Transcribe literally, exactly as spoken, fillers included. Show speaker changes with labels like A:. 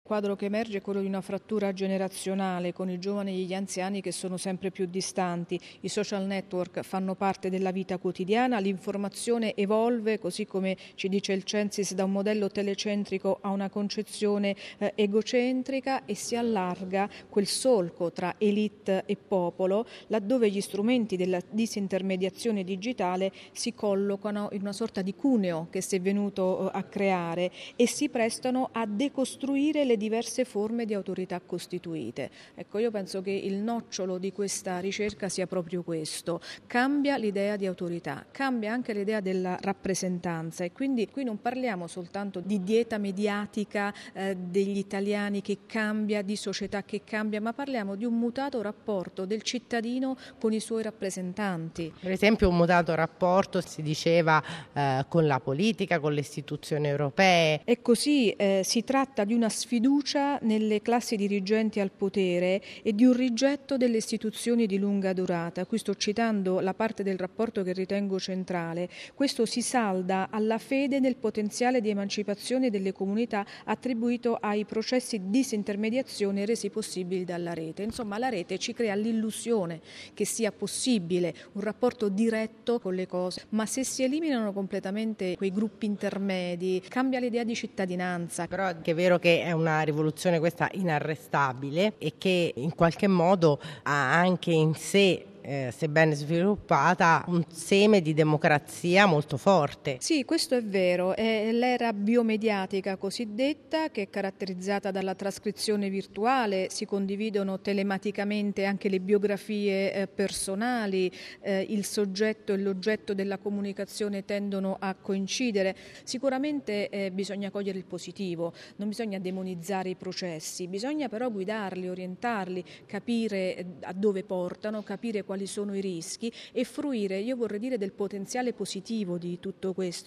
A: quadro che emerge è quello di una frattura generazionale con i giovani e gli anziani che sono sempre più distanti. I social network fanno parte della vita quotidiana, l'informazione evolve, così come ci dice il Censis, da un modello telecentrico a una concezione eh, egocentrica, e si allarga quel solco tra elite e popolo, laddove gli strumenti della disintermediazione digitale si collocano in una sorta di cuneo che si è venuto a creare e si prestano a decostruire le diverse forme di autorità costituite. Ecco, io penso che il nocciolo di questa ricerca sia proprio questo: cambia l'idea di autorità, cambia anche l'idea della rappresentanza, e quindi qui non parliamo soltanto di dieta mediatica eh, degli italiani che cambia, di società che cambia, ma parliamo di un mutato rapporto del cittadino con i suoi rappresentanti.
B: Per esempio un mutato rapporto, si diceva, eh, con la politica, con le istituzioni europee.
A: E così eh, si tratta di una sfiducia nelle classi dirigenti al potere e di un rigetto delle istituzioni di lunga durata. Qui sto citando la parte del rapporto che ritengo centrale. Questo si salda alla fede nel potenziale di emancipazione delle comunità attribuito ai processi di disintermediazione resi possibili dalla rete. Insomma, la rete ci crea l'illusione che sia possibile un rapporto diretto con le cose, ma se si eliminano completamente quei gruppi intermedi, cambia l'idea di cittadinanza.
B: Però è anche vero che è una rivoluzione questa inarrestabile e che in qualche modo ha anche in sé, Eh, sebbene sviluppata, un seme di democrazia molto forte.
A: Sì, questo è vero, è l'era biomediatica cosiddetta, che è caratterizzata dalla trascrizione virtuale, si condividono telematicamente anche le biografie eh, personali, eh, il soggetto e l'oggetto della comunicazione tendono a coincidere. Sicuramente eh, bisogna cogliere il positivo, non bisogna demonizzare i processi, bisogna però guidarli, orientarli, capire eh, a dove portano, capire quali sono i rischi e fruire, io vorrei dire, del potenziale positivo di tutto questo.